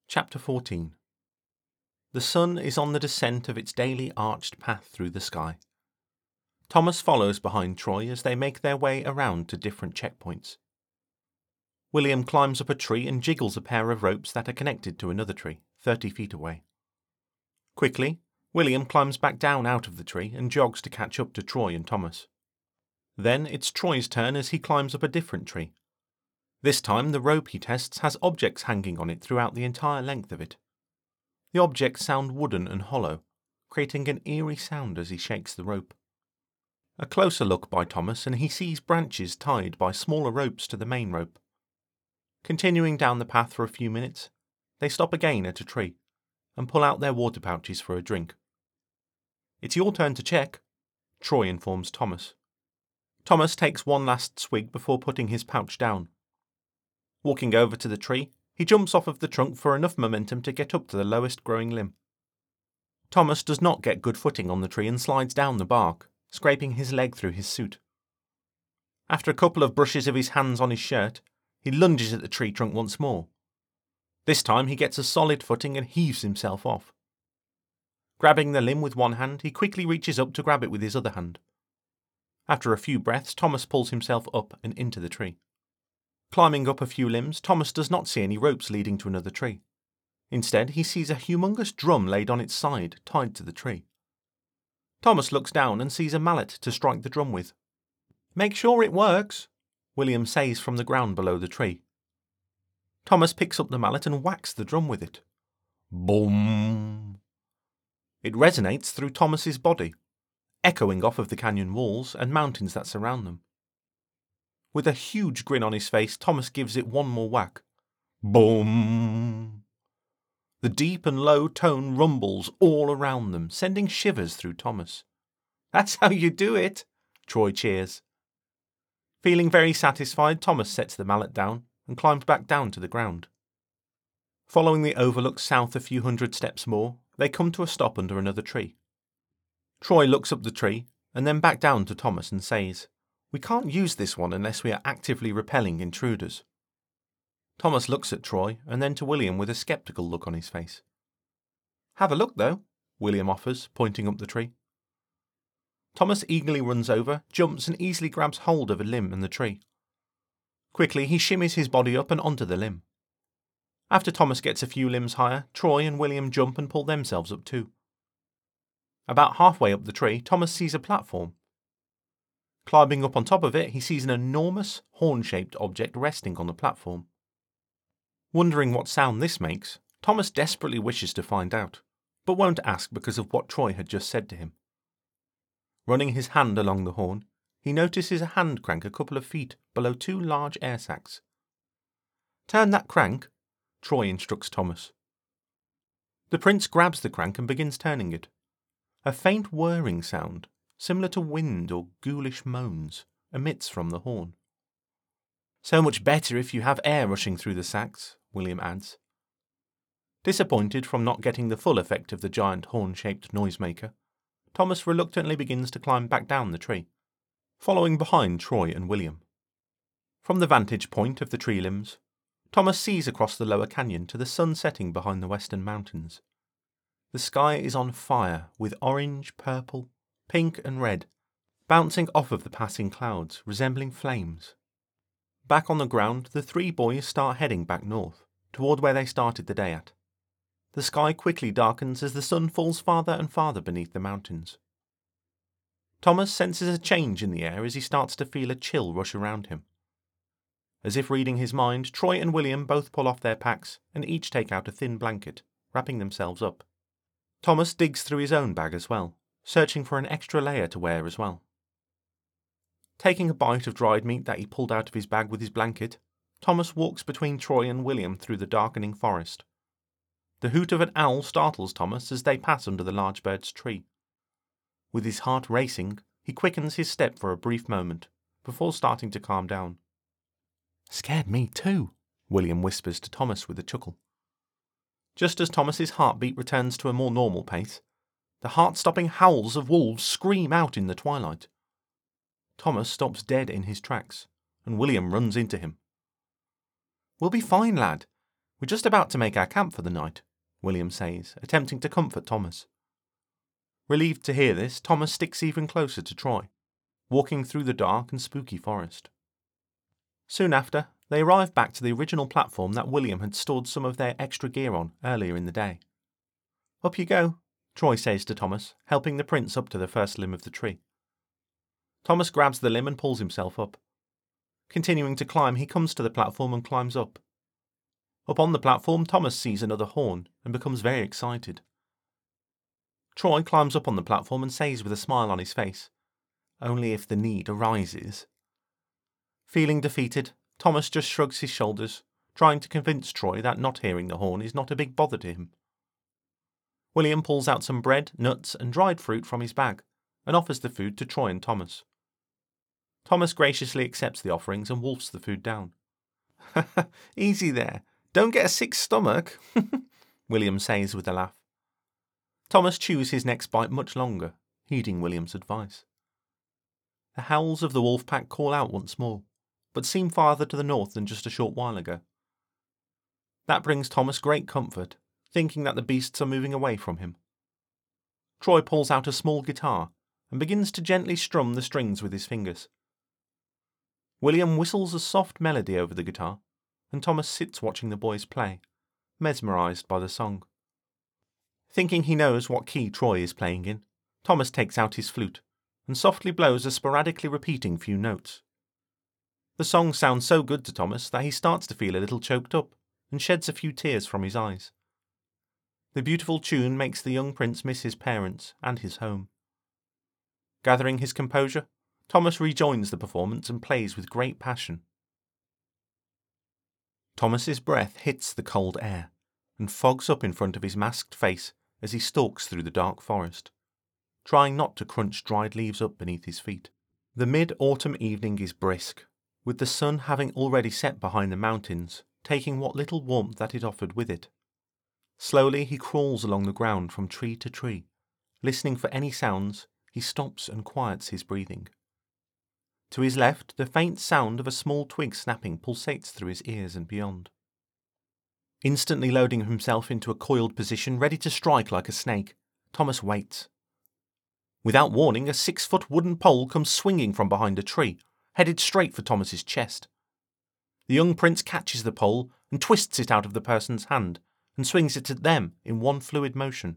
Chapter 14. The sun is on the descent of its daily arched path through the sky. Thomas follows behind Troy as they make their way around to different checkpoints. William climbs up a tree and jiggles a pair of ropes that are connected to another tree, 30 feet away. Quickly, William climbs back down out of the tree and jogs to catch up to Troy and Thomas. Then it's Troy's turn as he climbs up a different tree. This time the rope he tests has objects hanging on it throughout the entire length of it. The objects sound wooden and hollow, creating an eerie sound as he shakes the rope. A closer look by Thomas and he sees branches tied by smaller ropes to the main rope. Continuing down the path for a few minutes, they stop again at a tree and pull out their water pouches for a drink. "It's your turn to check," Troy informs Thomas. Thomas takes one last swig before putting his pouch down. Walking over to the tree, he jumps off of the trunk for enough momentum to get up to the lowest growing limb. Thomas does not get good footing on the tree and slides down the bark, scraping his leg through his suit. After a couple of brushes of his hands on his shirt, he lunges at the tree trunk once more. This time he gets a solid footing and heaves himself off. Grabbing the limb with one hand, he quickly reaches up to grab it with his other hand. After a few breaths, Thomas pulls himself up and into the tree. Climbing up a few limbs, Thomas does not see any ropes leading to another tree. Instead, he sees a humongous drum laid on its side, tied to the tree. Thomas looks down and sees a mallet to strike the drum with. "Make sure it works," William says from the ground below the tree. Thomas picks up the mallet and whacks the drum with it. Boom! It resonates through Thomas's body, echoing off of the canyon walls and mountains that surround them. With a huge grin on his face, Thomas gives it one more whack. Boom! The deep and low tone rumbles all around them, sending shivers through Thomas. "That's how you do it," Troy cheers. Feeling very satisfied, Thomas sets the mallet down and climbs back down to the ground. Following the overlook south a few hundred steps more, they come to a stop under another tree. Troy looks up the tree and then back down to Thomas and says, "We can't use this one unless we are actively repelling intruders." Thomas looks at Troy and then to William with a skeptical look on his face. "Have a look though," William offers, pointing up the tree. Thomas eagerly runs over, jumps and easily grabs hold of a limb in the tree. Quickly he shimmies his body up and onto the limb. After Thomas gets a few limbs higher, Troy and William jump and pull themselves up too. About halfway up the tree, Thomas sees a platform. Climbing up on top of it, he sees an enormous, horn-shaped object resting on the platform. Wondering what sound this makes, Thomas desperately wishes to find out, but won't ask because of what Troy had just said to him. Running his hand along the horn, he notices a hand crank a couple of feet below two large air sacs. "Turn that crank," Troy instructs Thomas. The prince grabs the crank and begins turning it. A faint whirring sound, similar to wind or ghoulish moans, emits from the horn. "So much better if you have air rushing through the sacs," William adds. Disappointed from not getting the full effect of the giant horn-shaped noisemaker, Thomas reluctantly begins to climb back down the tree, following behind Troy and William. From the vantage point of the tree limbs, Thomas sees across the lower canyon to the sun setting behind the western mountains. The sky is on fire with orange, purple, pink and red, bouncing off of the passing clouds, resembling flames. Back on the ground, the three boys start heading back north, toward where they started the day at. The sky quickly darkens as the sun falls farther and farther beneath the mountains. Thomas senses a change in the air as he starts to feel a chill rush around him. As if reading his mind, Troy and William both pull off their packs and each take out a thin blanket, wrapping themselves up. Thomas digs through his own bag as well, searching for an extra layer to wear as well. Taking a bite of dried meat that he pulled out of his bag with his blanket, Thomas walks between Troy and William through the darkening forest. The hoot of an owl startles Thomas as they pass under the large bird's tree. With his heart racing, he quickens his step for a brief moment, before starting to calm down. "Scared me too," William whispers to Thomas with a chuckle. Just as Thomas's heartbeat returns to a more normal pace, the heart-stopping howls of wolves scream out in the twilight. Thomas stops dead in his tracks, and William runs into him. "We'll be fine, lad. We're just about to make our camp for the night, William says, attempting to comfort Thomas. Relieved to hear this, Thomas sticks even closer to Troy, walking through the dark and spooky forest. Soon after, they arrive back to the original platform that William had stored some of their extra gear on earlier in the day. Up you go, Troy says to Thomas, helping the prince up to the first limb of the tree. Thomas grabs the limb and pulls himself up. Continuing to climb, he comes to the platform and climbs up. Up on the platform, Thomas sees another horn and becomes very excited. Troy climbs up on the platform and says with a smile on his face, "Only if the need arises." Feeling defeated, Thomas just shrugs his shoulders, trying to convince Troy that not hearing the horn is not a big bother to him. William pulls out some bread, nuts, and dried fruit from his bag and offers the food to Troy and Thomas. Thomas graciously accepts the offerings and wolfs the food down. "Easy there. Don't get a sick stomach," William says with a laugh. Thomas chews his next bite much longer, heeding William's advice. The howls of the wolf pack call out once more, but seem farther to the north than just a short while ago. That brings Thomas great comfort, thinking that the beasts are moving away from him. Troy pulls out a small guitar and begins to gently strum the strings with his fingers. William whistles a soft melody over the guitar, and Thomas sits watching the boys play, mesmerised by the song. Thinking he knows what key Troy is playing in, Thomas takes out his flute and softly blows a sporadically repeating few notes. The song sounds so good to Thomas that he starts to feel a little choked up and sheds a few tears from his eyes. The beautiful tune makes the young prince miss his parents and his home. Gathering his composure, Thomas rejoins the performance and plays with great passion. Thomas's breath hits the cold air and fogs up in front of his masked face as he stalks through the dark forest, trying not to crunch dried leaves up beneath his feet. The mid-autumn evening is brisk, with the sun having already set behind the mountains, taking what little warmth that it offered with it. Slowly he crawls along the ground from tree to tree. Listening for any sounds, he stops and quiets his breathing. To his left, the faint sound of a small twig snapping pulsates through his ears and beyond. Instantly loading himself into a coiled position, ready to strike like a snake, Thomas waits. Without warning, a 6-foot wooden pole comes swinging from behind a tree, headed straight for Thomas's chest. The young prince catches the pole and twists it out of the person's hand and swings it at them in one fluid motion.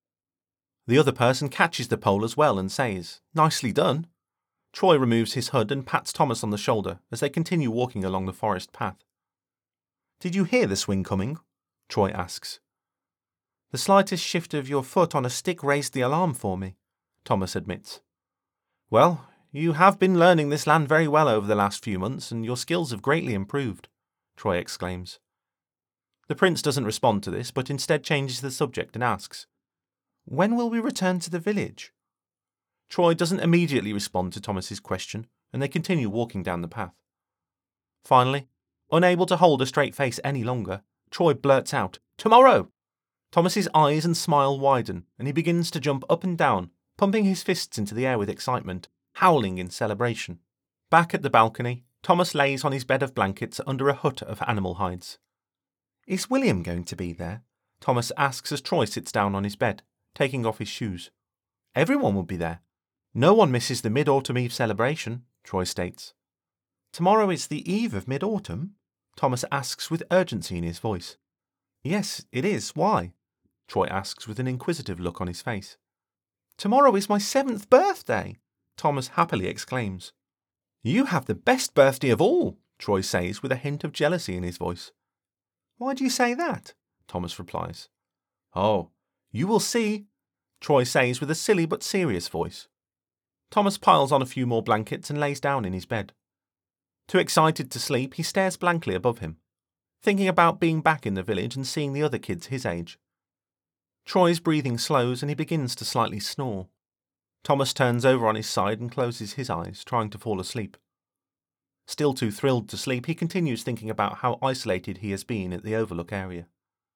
The other person catches the pole as well and says, "Nicely done." Troy removes his hood and pats Thomas on the shoulder as they continue walking along the forest path. "Did you hear the swing coming?" Troy asks. "The slightest shift of your foot on a stick raised the alarm for me," Thomas admits. "Well, you have been learning this land very well over the last few months, and your skills have greatly improved," Troy exclaims. The prince doesn't respond to this, but instead changes the subject and asks, "When will we return to the village?" Troy doesn't immediately respond to Thomas's question, and they continue walking down the path. Finally, unable to hold a straight face any longer, Troy blurts out, "Tomorrow!" Thomas's eyes and smile widen, and he begins to jump up and down, pumping his fists into the air with excitement, howling in celebration. Back at the balcony, Thomas lays on his bed of blankets under a hut of animal hides. "Is William going to be there?" Thomas asks as Troy sits down on his bed, taking off his shoes. "Everyone will be there. No one misses the Mid-Autumn Eve celebration," Troy states. "Tomorrow is the eve of Mid-Autumn?" Thomas asks with urgency in his voice. "Yes, it is. Why?" Troy asks with an inquisitive look on his face. "Tomorrow is my 7th birthday!" Thomas happily exclaims. "You have the best birthday of all," Troy says with a hint of jealousy in his voice. "Why do you say that?" Thomas replies. "Oh, you will see," Troy says with a silly but serious voice. Thomas piles on a few more blankets and lays down in his bed. Too excited to sleep, he stares blankly above him, thinking about being back in the village and seeing the other kids his age. Troy's breathing slows and he begins to slightly snore. Thomas turns over on his side and closes his eyes, trying to fall asleep. Still too thrilled to sleep, he continues thinking about how isolated he has been at the Overlook area.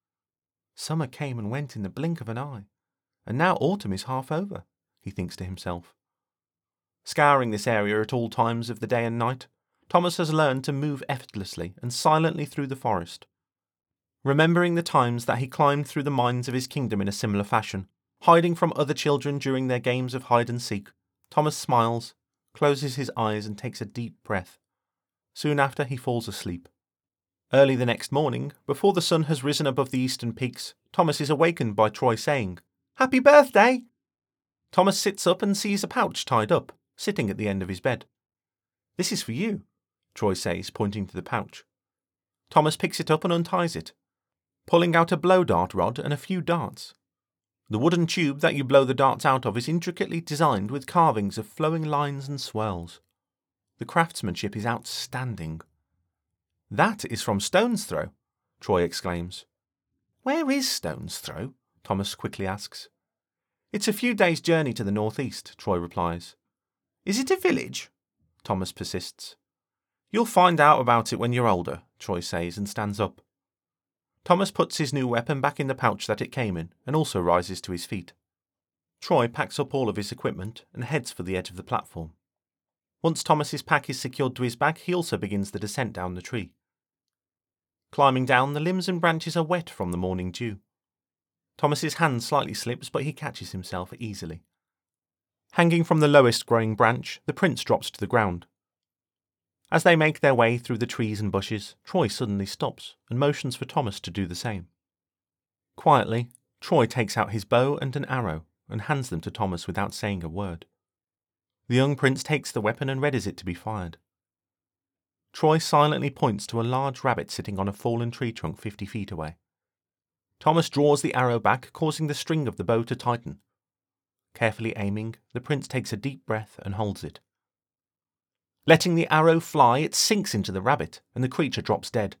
Summer came and went in the blink of an eye, and now autumn is half over, he thinks to himself. Scouring this area at all times of the day and night, Thomas has learned to move effortlessly and silently through the forest. Remembering the times that he climbed through the mines of his kingdom in a similar fashion, hiding from other children during their games of hide and seek, Thomas smiles, closes his eyes and takes a deep breath. Soon after, he falls asleep. Early the next morning, before the sun has risen above the eastern peaks, Thomas is awakened by Troy saying, "Happy birthday!" Thomas sits up and sees a pouch tied up, sitting at the end of his bed. "This is for you," Troy says, pointing to the pouch. Thomas picks it up and unties it, pulling out a blow dart rod and a few darts. The wooden tube that you blow the darts out of is intricately designed with carvings of flowing lines and swirls. The craftsmanship is outstanding. "That is from Stone's Throw," Troy exclaims. "Where is Stone's Throw?" Thomas quickly asks. "It's a few days' journey to the northeast," Troy replies. "Is it a village?" Thomas persists. "You'll find out about it when you're older," Troy says and stands up. Thomas puts his new weapon back in the pouch that it came in and also rises to his feet. Troy packs up all of his equipment and heads for the edge of the platform. Once Thomas's pack is secured to his back, he also begins the descent down the tree. Climbing down, the limbs and branches are wet from the morning dew. Thomas's hand slightly slips, but he catches himself easily. Hanging from the lowest growing branch, the prince drops to the ground. As they make their way through the trees and bushes, Troy suddenly stops and motions for Thomas to do the same. Quietly, Troy takes out his bow and an arrow and hands them to Thomas without saying a word. The young prince takes the weapon and readies it to be fired. Troy silently points to a large rabbit sitting on a fallen tree trunk 50 feet away. Thomas draws the arrow back, causing the string of the bow to tighten. Carefully aiming, the prince takes a deep breath and holds it. Letting the arrow fly, it sinks into the rabbit, and the creature drops dead.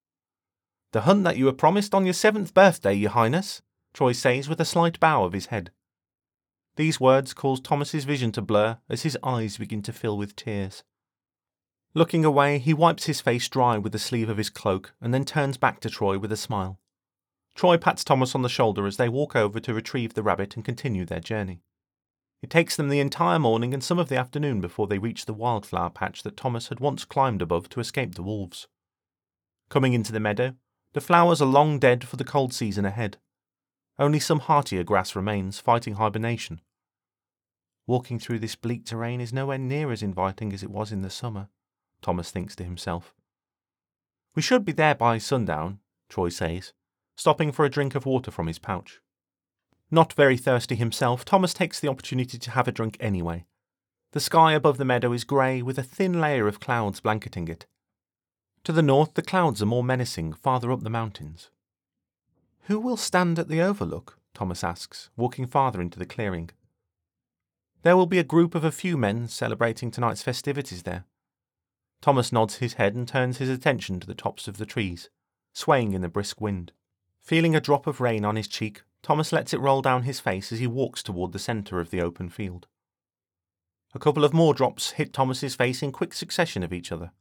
"The hunt that you were promised on your 7th birthday, your highness," Troy says with a slight bow of his head. These words cause Thomas's vision to blur as his eyes begin to fill with tears. Looking away, he wipes his face dry with the sleeve of his cloak and then turns back to Troy with a smile. Troy pats Thomas on the shoulder as they walk over to retrieve the rabbit and continue their journey. It takes them the entire morning and some of the afternoon before they reach the wildflower patch that Thomas had once climbed above to escape the wolves. Coming into the meadow, the flowers are long dead for the cold season ahead. Only some heartier grass remains, fighting hibernation. Walking through this bleak terrain is nowhere near as inviting as it was in the summer, Thomas thinks to himself. "We should be there by sundown," Troy says, stopping for a drink of water from his pouch. Not very thirsty himself, Thomas takes the opportunity to have a drink anyway. The sky above the meadow is grey with a thin layer of clouds blanketing it. To the north, the clouds are more menacing, farther up the mountains. "Who will stand at the overlook?" Thomas asks, walking farther into the clearing. "There will be a group of a few men celebrating tonight's festivities there." Thomas nods his head and turns his attention to the tops of the trees, swaying in the brisk wind. Feeling a drop of rain on his cheek, Thomas lets it roll down his face as he walks toward the centre of the open field. A couple of more drops hit Thomas's face in quick succession of each other.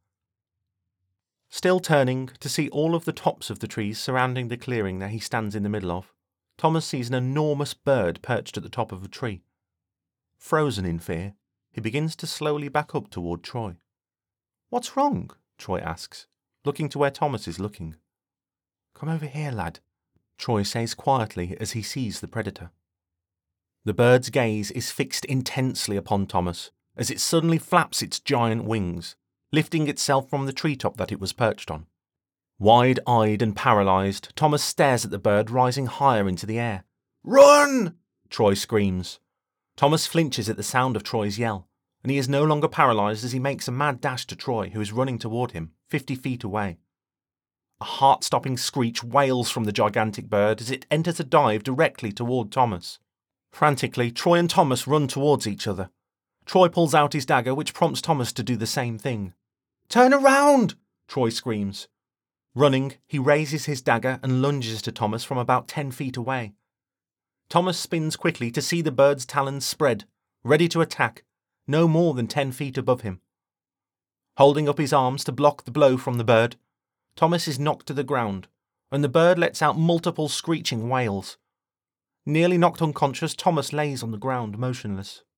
Still turning to see all of the tops of the trees surrounding the clearing that he stands in the middle of, Thomas sees an enormous bird perched at the top of a tree. Frozen in fear, he begins to slowly back up toward Troy. "What's wrong?" Troy asks, looking to where Thomas is looking. "Come over here, lad," Troy says quietly as he sees the predator. The bird's gaze is fixed intensely upon Thomas as it suddenly flaps its giant wings, lifting itself from the treetop that it was perched on. Wide-eyed and paralysed, Thomas stares at the bird rising higher into the air. "Run!" Troy screams. Thomas flinches at the sound of Troy's yell, and he is no longer paralysed as he makes a mad dash to Troy, who is running toward him, 50 feet away. A heart-stopping screech wails from the gigantic bird as it enters a dive directly toward Thomas. Frantically, Troy and Thomas run towards each other. Troy pulls out his dagger, which prompts Thomas to do the same thing. "Turn around!" Troy screams. Running, he raises his dagger and lunges to Thomas from about 10 feet away. Thomas spins quickly to see the bird's talons spread, ready to attack, no more than 10 feet above him. Holding up his arms to block the blow from the bird, Thomas is knocked to the ground, and the bird lets out multiple screeching wails. Nearly knocked unconscious, Thomas lays on the ground motionless.